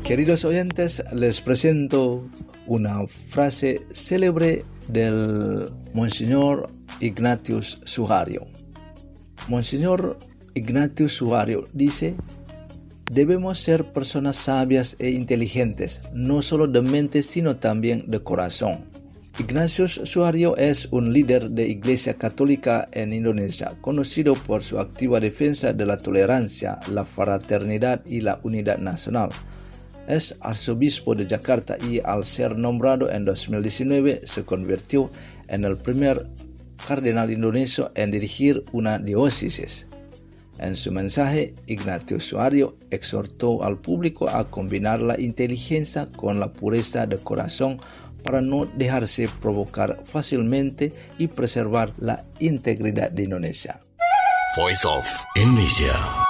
Queridos oyentes, les presento una frase célebre del Monseñor Ignatius Suhario. Monseñor Ignatius Suhario dice: debemos ser personas sabias e inteligentes, no solo de mente sino también de corazón. Ignatius Suhario es un líder de Iglesia Católica en Indonesia, conocido por su activa defensa de la tolerancia, la fraternidad y la unidad nacional. Es arzobispo de Yakarta y al ser nombrado en 2019 se convirtió en el primer cardenal indonesio en dirigir una diócesis. En su mensaje, Ignatius Suhario exhortó al público a combinar la inteligencia con la pureza de corazón para no dejarse provocar fácilmente y preservar la integridad de Indonesia. Voice of Indonesia.